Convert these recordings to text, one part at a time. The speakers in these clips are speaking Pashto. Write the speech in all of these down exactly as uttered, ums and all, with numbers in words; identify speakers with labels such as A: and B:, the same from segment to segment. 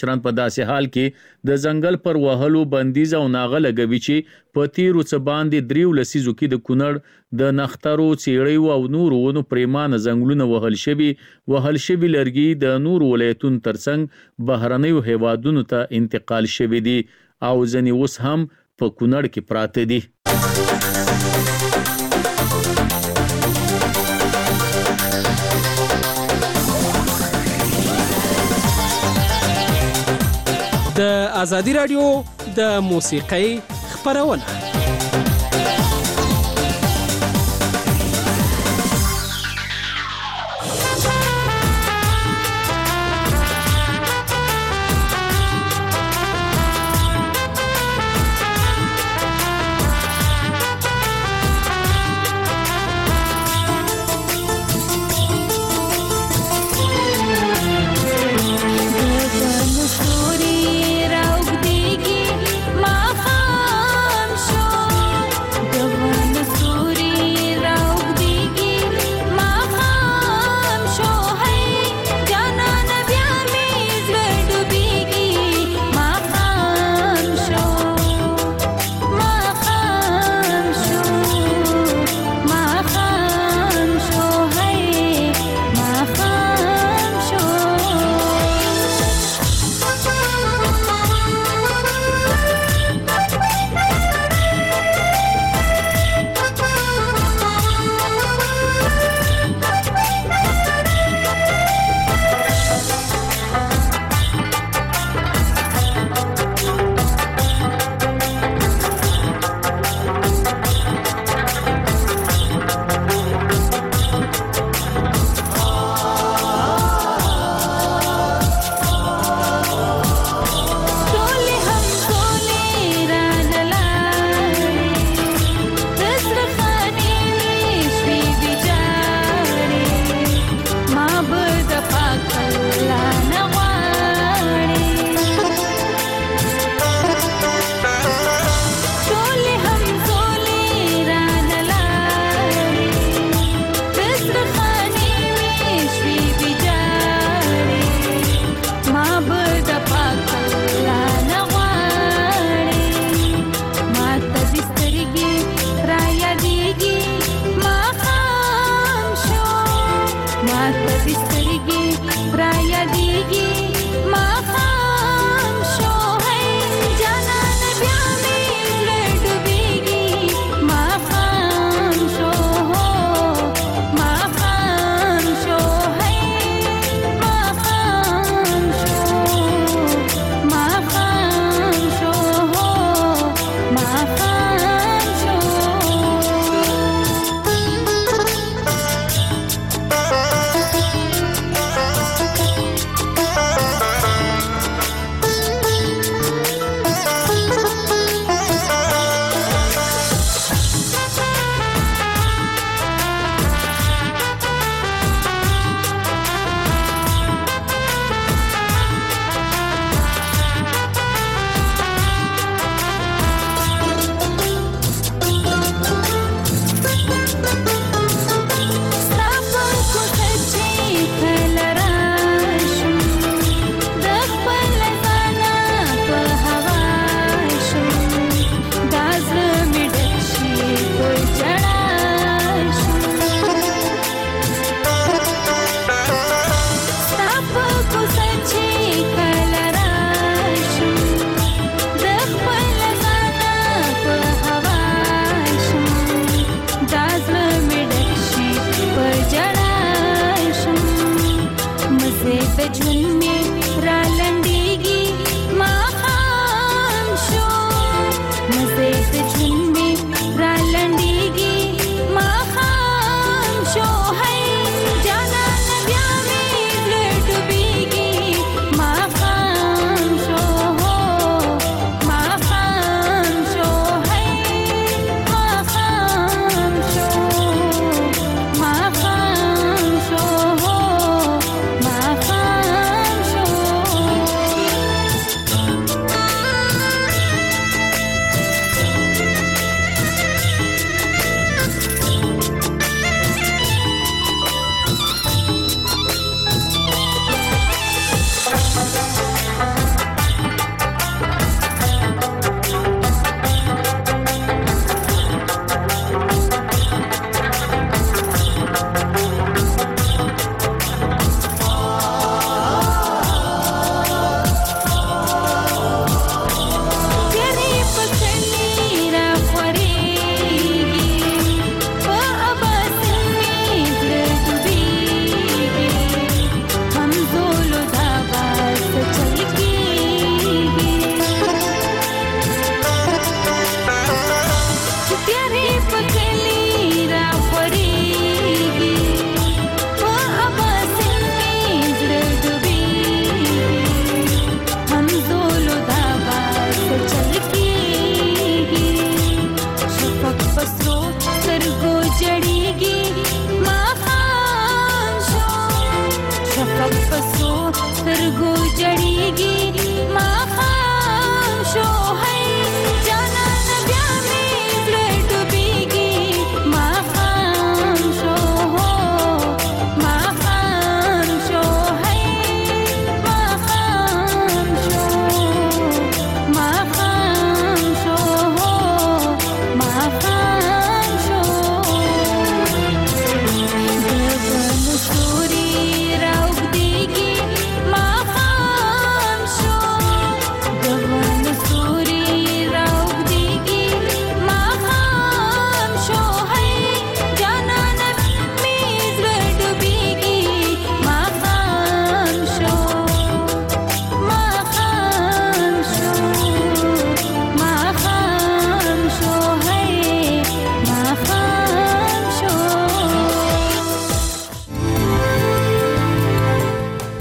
A: چران په داسې حال کې د ځنګل پر وهلو بندیز او ناغه لګوي چې په تیرو څه باندې دریو لسیزو کې د کونړ د نخترو څېړیو او نورو ونو پریمانه ځنګلونه وهل شوي وهل شوي لرګي د نورو ولایتونو ترڅنګ بهرنیو هیوادونو ته انتقال شوي دي او ځینې اوس هم په کونړ کې پراته دي.
B: د ازادي رادیو د موسیقۍ خپرونه.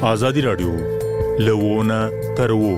C: ازادي رادیو لوونه تر وو.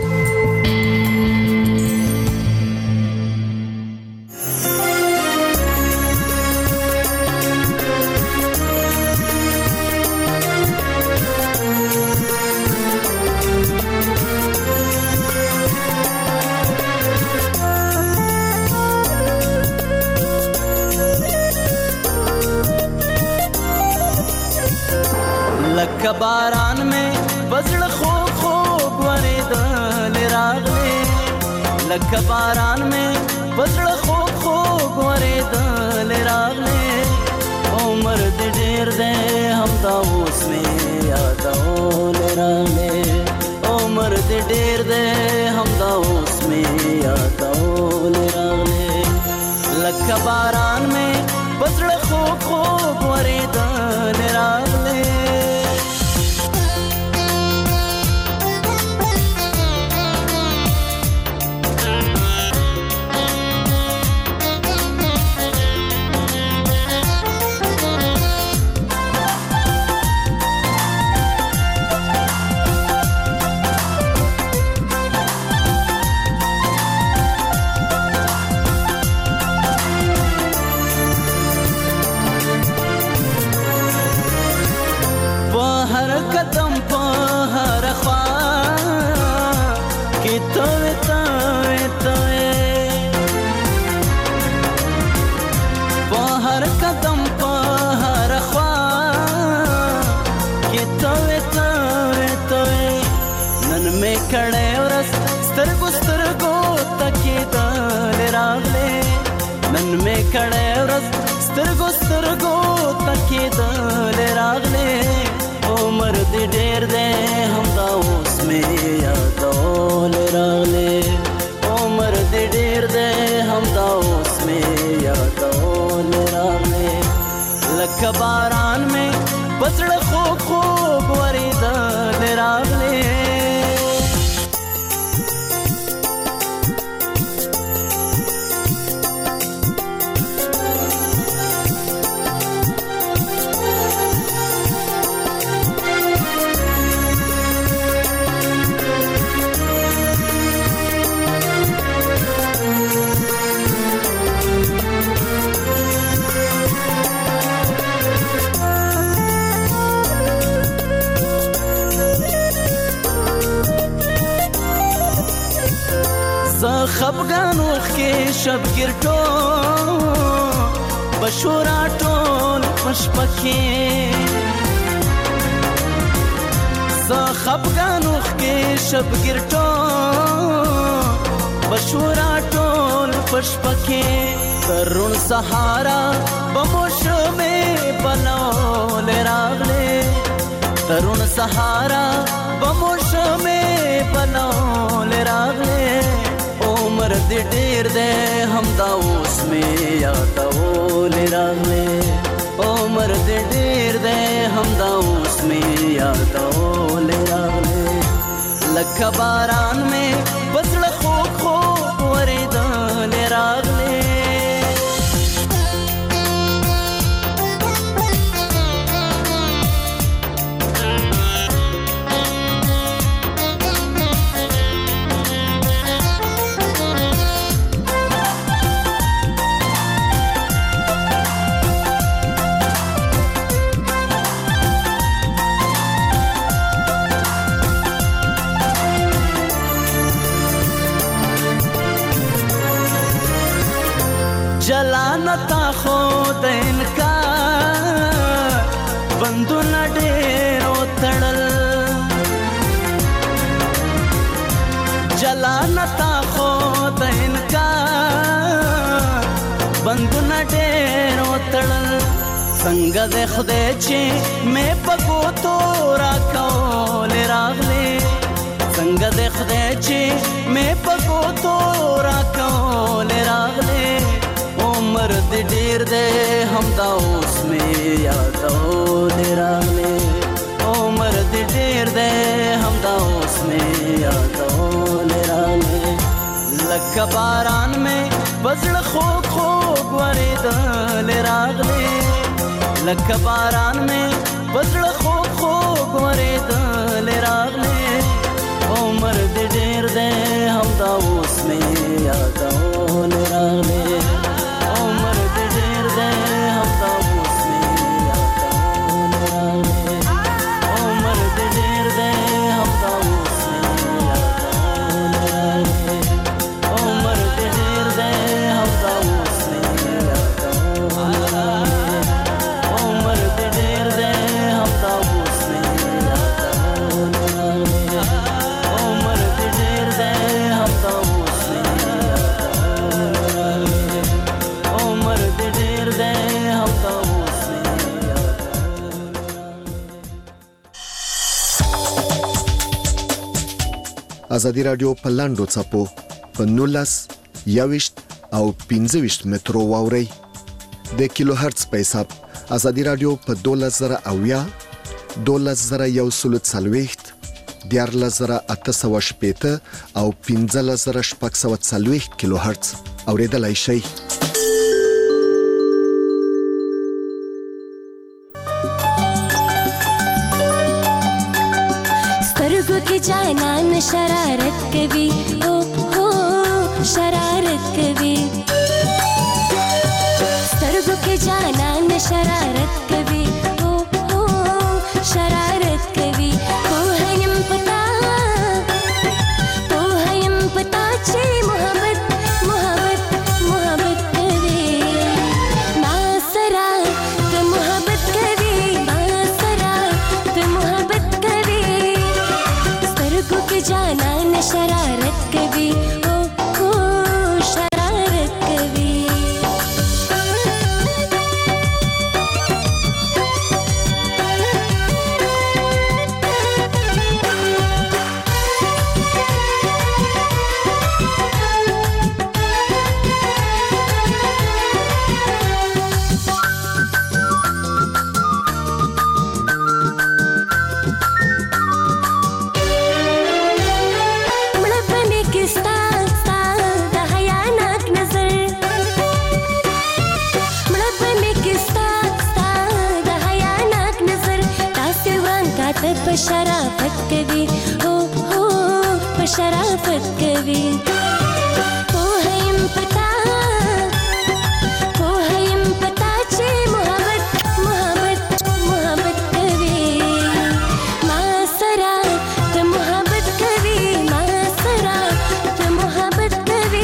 D: لکه باران میں بزړه خوږ خوږ ورېدل راغلی، لکه باران میں بزړه خوږ خوږ ورېدل راغلی. عمر دې ډېر دی همدا اوس مې یادول راغلی، عمر دې ډېر دی همدا اوس مې یادول راغلی. لکه باران میں بزړه خوږ خوږ ورېدل راغلی. قدم په هر خوا کې توې توې توې، په هر قدم په هر خوا کې توې توې توې. نن مې کړې ورځ سترګو سترګو تکېدل راغلی، نن مې کړې ورځ سترګو سترګو تکېدل راغلی. عمر دې ډېر دی همدا اوس مې یادول راغلی، عمر دې ډېر دی همدا اوس مې یادول راغلی. لکه باران مې په زړه خوږ خوږ ورېدل راغلی. خفګان وخ کې شبګیر ټول بشورا ټول پشپکې، زه خفګان وخ کې شبګیر ټول بشورا ټول پشپکې. ترون سهارا بموشمې بلول راغلی، ترون سهارا بموشمې بلول راغلی. عمر دې ډېر دی همدا اوس مې یادول راغلی، عمر دې ډېر دی همدا اوس مې یادول راغلی. لکه باران مې په زړه خوږ خوږ ورېدل راغلی. جلانتا خود انکار بندونه ډېر وتړل، جلانتا خود انکار بندونه ډېر وتړل. څنګه دې خدای چې مې په ګوتو راکول راغلی، څنګه دې خدای چې مې په ګوتو راکول راغلی. عمر دې ډېر دی همدا اوس مې یادول راغلی، عمر دې ډېر دی همدا اوس مې یادول راغلی. لکه باران مې په زړه خوږ خوږ ورېدل راغلی، لکه باران مې پزړه خو خو ورېدل راغلې عمر دې ډېر دی همدا اوس مې یادول راغلې عمر دې ډېر دی همدا اوس مې یادول راغلې عمر دې ډېر دی همدا اوس مې یادول راغلې عمر دې ډېر دی همدا اوس مې یادول راغلې عمر دې ډېر دی همدا اوس مې یادول راغلې عمر دې ډېر دی همدا اوس مې یادول راغلې عمر دې ډېر دی همدا اوس مې یادول راغلې.
E: ازادي رادیو په لاندو څپو په نولس یوشت او پنځه ویشت مترو واوري د کیلو هرتز په حساب ازادي رادیو په دولس زره اویا دولس زره یو سل څلوېښت دیارلس زره اته سوه شپېته او پنځلس زره شپږ سوه څلوېښت کیلو هرتز اوریدلای شئ.
F: سترګو کې جانان شرارت کوي او هو شرارت کوي سترګو کې جانان شرارت کوي او هو شرارت کوي پوهیم پتا پوهیم پتا چې محبت محبت محبت کوي ما سره ته محبت کوي ما سره ته محبت کوي سترګو کې جانان شرارت کوي او هو شرارت کوي. په شرافت کوي هو هو په شرافت کوي پوهیم پتا پوهیم پتا چې محبت محبت محبت کوي ما سره ته محبت کوي ما سره ته محبت کوي.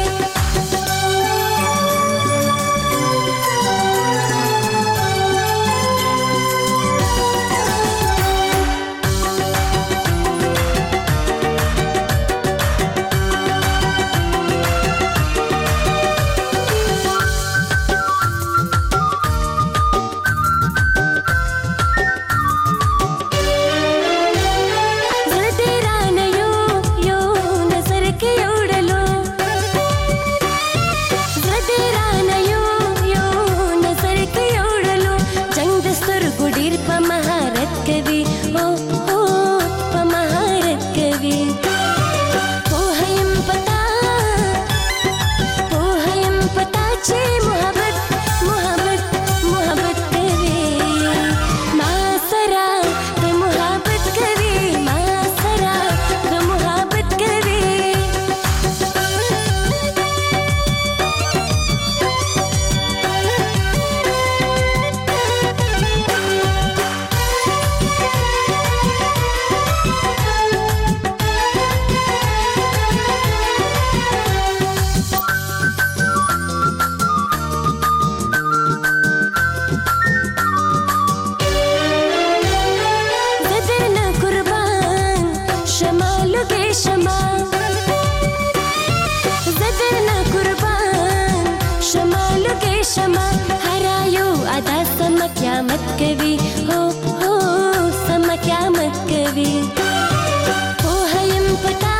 F: قیامت کوي هو هو سم قیامت کوي پوهیم پتا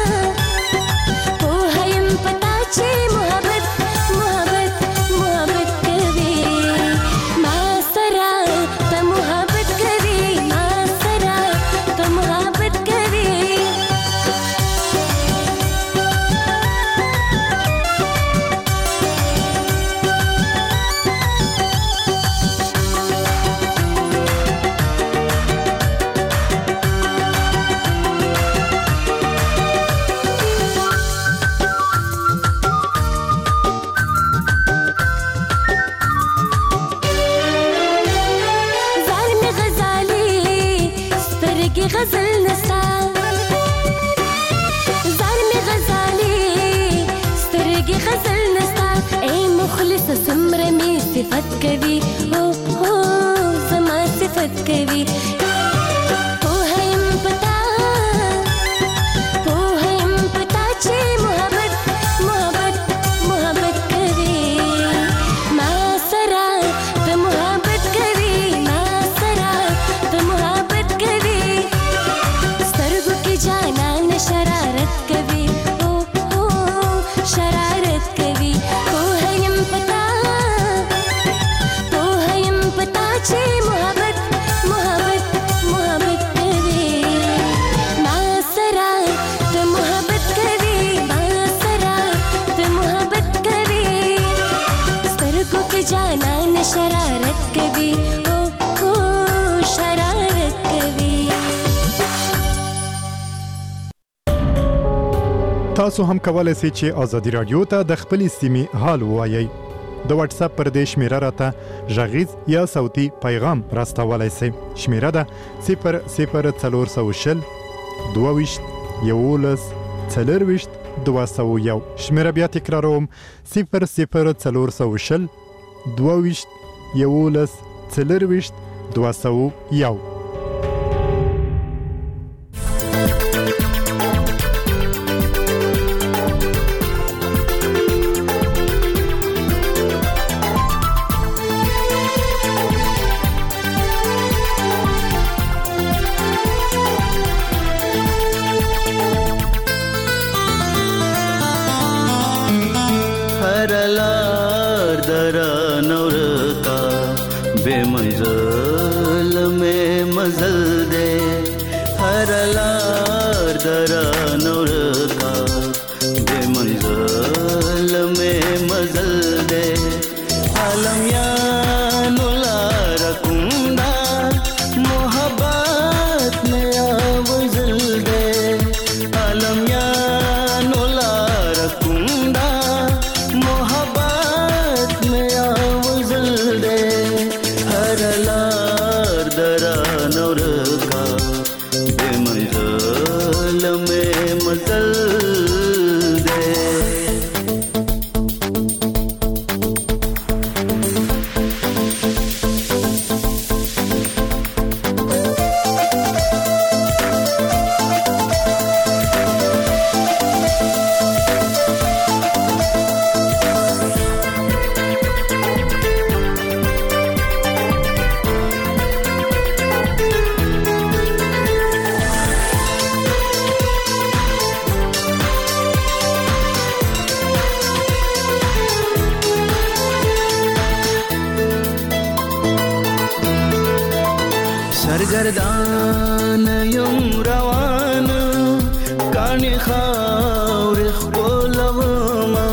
F: پوهیم پتا چې محبت محبت محبت کوي ما سره ته محبت کوي ما سره ته محبت کوي. صفت کوي او او زما صفت کوي او هم پتا او هم پتا چې محبت محبت محبت کوي ما سره ته محبت کوي ما سره ته محبت کوي سترګو کې جانان شرارت کوي او او شرارت کوي او هم پتا او هم پتا چې محبت محبت محبت کوي ما سره ته محبت کوي ما سره ته محبت کوي سترګو کې جانان شرارت کوي او او شرارت کوي.
G: تاسو هم کولای شئ چې ازادي رادیو ته د خپلې سیمې حال ووایئ. د واتس اپ پر دې شمیره راته غږیز یا صوتي پیغام راستولای شئ. شمیره ده صفر صفر څلور سوه شل دوه ویشت یولس څلور ویشت دوه سوه یو. شمیره بیا تکراروم صفر صفر څلور سوه شل دوه ویشت یولس څلور ویشت دوه سوه یو.
D: سرگردان یم روان کانی خاور خپلوما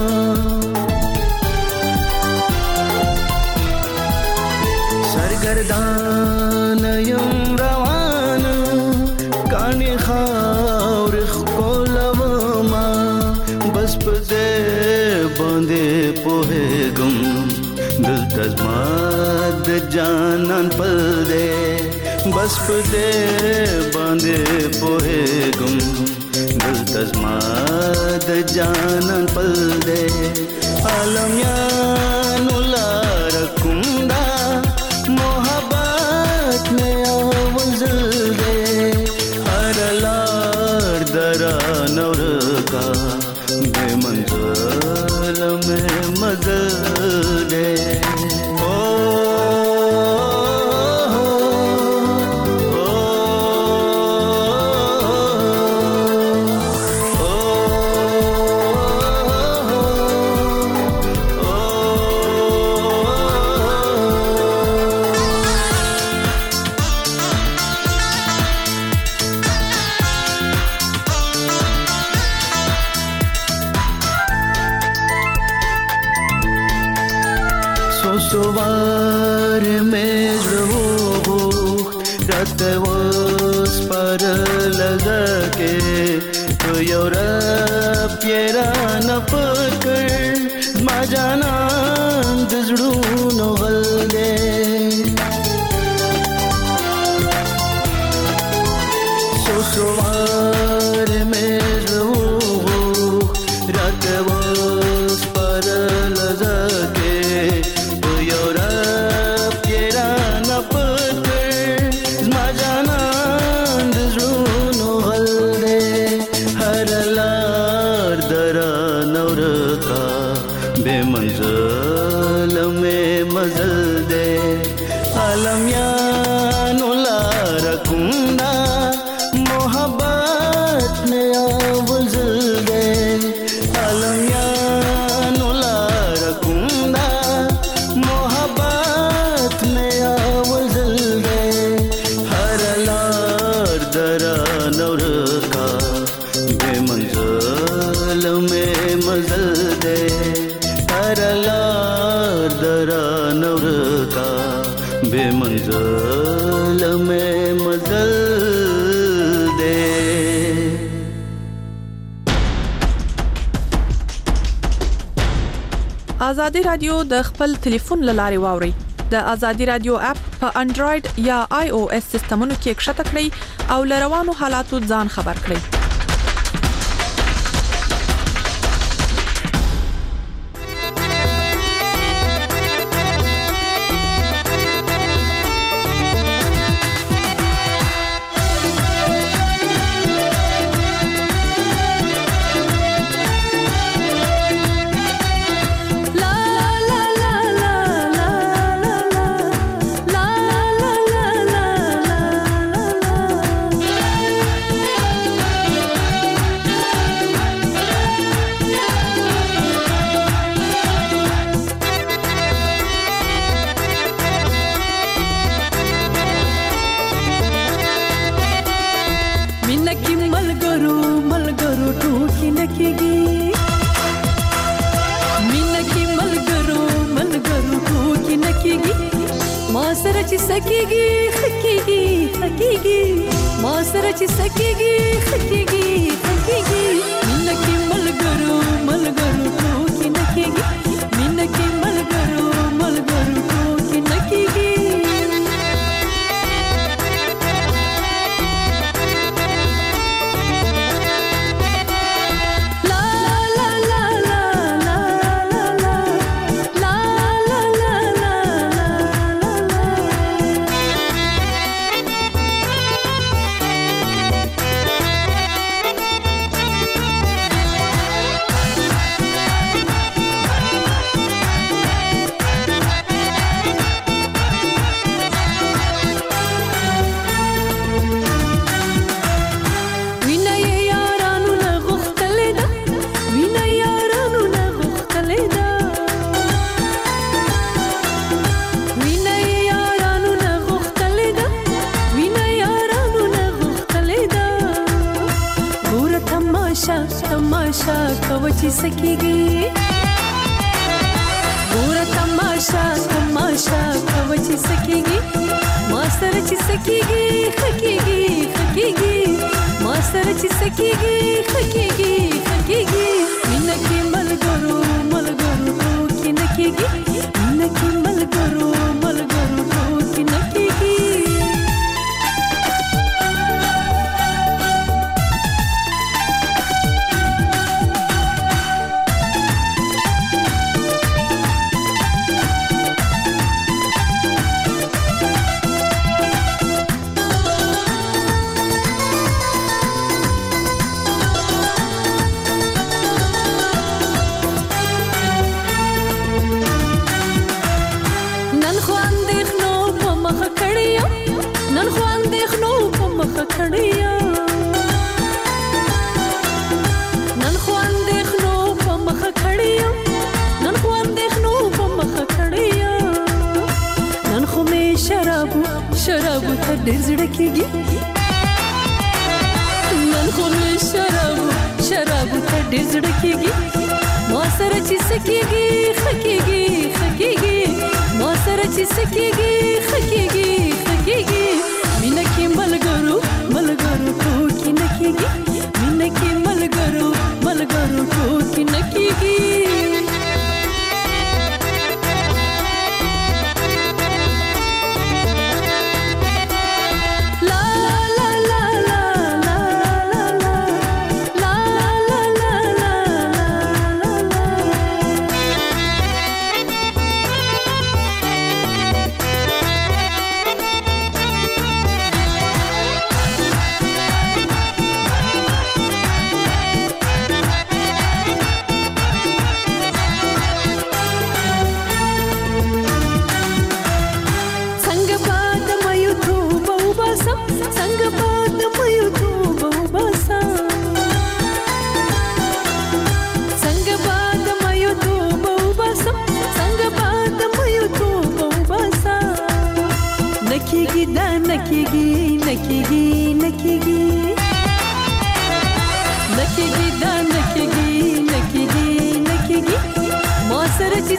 D: سرگردان یم روان کانی خاور خپلوما بس پدې باندې پوهېږم دلته زما د جانان پل دی بس پدې باندې پوهېږم دلته زما د جانان پل دی عالم یانو لار کوم دا محبت مې وزل دی هر لار دران ورکا بې منزل مې مزل دی سوار میں روح رات وس پر لگا کے تو یورپ پیرا نہ پکڑ ما جانا دزڑو نو غل دے سو سوار میں روح رات وس پر لگا کے llorar منزل مې مزل دے عالمیانو لار کومنا محبت میں آوزل دے عالمیانو لار کومنا محبت میں آوزل دے ہر لار درا نور کا بے منزل میں مزل دے ہر لار درا نور کا بے منزل میں مزل دے.
H: آزادی رادیو د خپل ټلیفون لارې واوري. د آزادی رادیو اپ په انډراید یا آی او اس سیستمونو کې ښکته کړئ او لروانو حالاتو ځان خبر کړئ.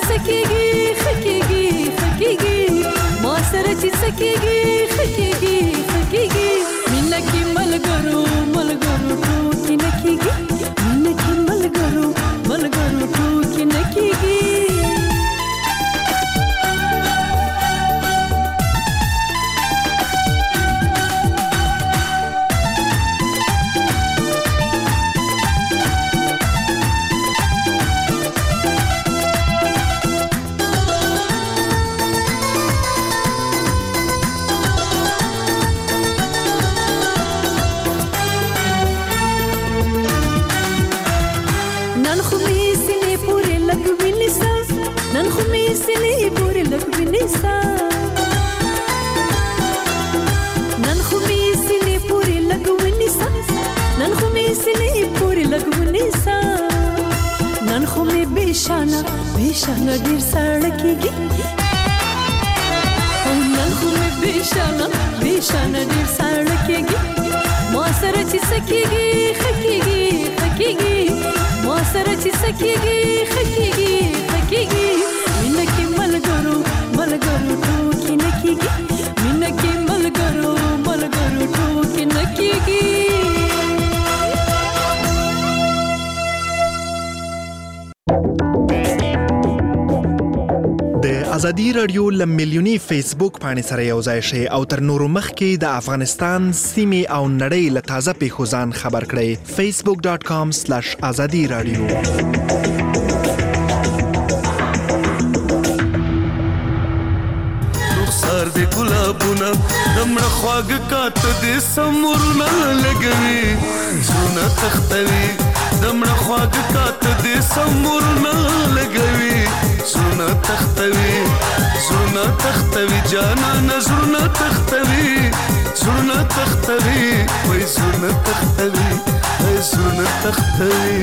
I: سکیږي خکیږي خکیږي ما سره چې سکیږي خکیږي خکیږي مینه کې ملګرو ملګرو ټوکی نه کیږي مینه کې ملګرو ملګرو ټوکی نه کیږي نن خو می سینې پورې لګونی سا نن خو می سینې پورې لګونی سا نن خو می بشانه بشانه ډیر سړکیږي نن خو می بشانه بشانه ډیر سړکیږي ما سره چې سکیږي خکیږي خکیږي ما سره چې سکیږي خکیږي خکیږي مینه کې ملګرو ملګرو ټوکی نه کیږي مینه کې ملګرو ملګرو ټوکی نه کیږي
J: د ازادي رادیو لمیلیونی فیسبوک باندې سره یو ځای شي او تر نورو مخکې د افغانستان سیمې او نړۍ له تازه پیښو ځان خبر کړئ facebook dot com slash azadi radio
K: سر دې ګلابونه دمړه خواږ کات دې سمورونه لګوي زونه تختوي دمړه خواږ کات دې سمورونه لګوي زونه تختوي زونه تختوي جانا نظرونه تختوي زونه تختوي وای زونه تختوي وای زونه تختوي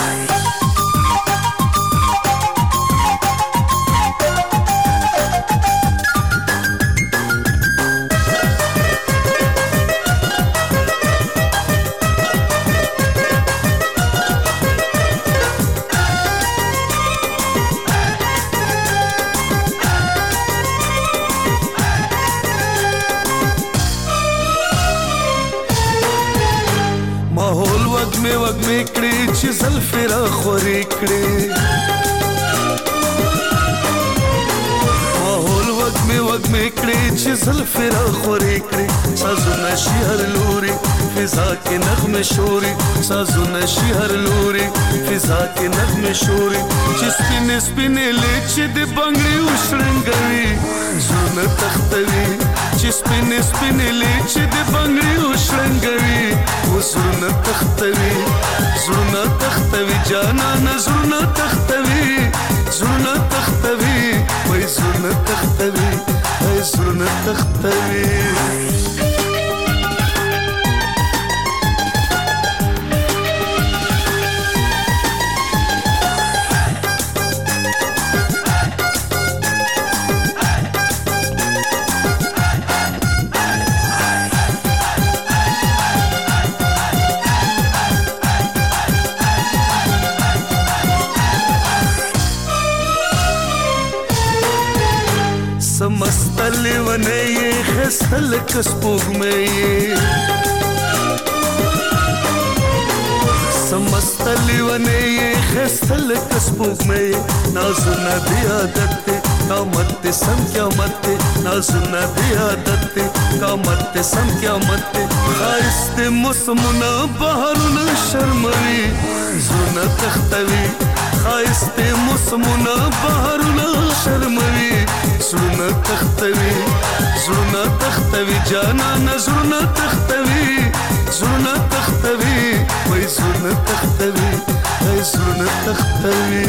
K: وګمې کړې چې زلفې را خورې کړې ماحول وګمې وګمې کړې چې زلفې را خورې کړې سازونه شي هر لوري فضا کې نغمه شوري سازونه شي هر لوري فضا کې نغمه شوري چې سپینې سپینې لچې د بنګړي وشرنګوي زونه تختوي چې سپینې سپینې لچې د بنګړي وشرنګوي زونه تختوي زونه تختوي جانا نظرونه تختوي زونه تختوي وای زونه تختوي وای زونه تختوي مستلی ونه یې خستل کسپوږ مې سمستلی ونه یې خستل کسپوږ مې نازونه دی عادت قامت سم قیامت نازونه دی عادت قامت سم قیامت خایست موسمونه بهارونه شرموي زونه تختوي خایست موسمونه بهارونه شرموي زونه تختوي زونه تختوي جانا نظرونه تختوي زونه تختوي وای زونه تختوي وای زونه تختوي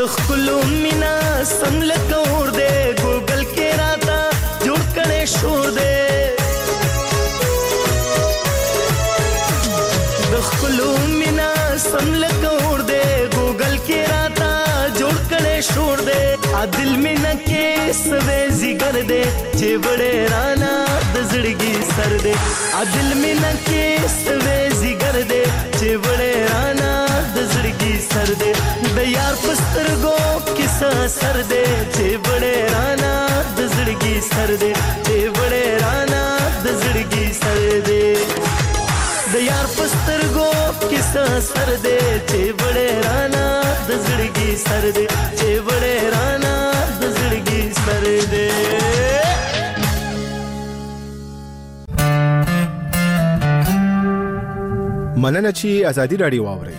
D: د خپلو مینا سم لکه اور دی ګوګل کې راته جوړ کړی شور دی د خپلو مینا سم لکه اور دی ګوګل کې راته جوړ کړی شور دی عادل مینا کې سوي زیګر دی چې وړې رانا د زړګي سر دی عادل مینا کې سوي زیګر دی چې وړې رانا د زړګي سر دی د یار پسترګو کیسه سر دی چې وړې رانا د زړګي سر دی چې وړې رانا د زړګي سر دی د یار پسترګو کیسه سر دی چې وړې رانا د زړګي سر دی چې وړې رانا د زړګي سر دی
L: مننه چې ازادي راډیو واورئ.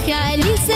F: خیالي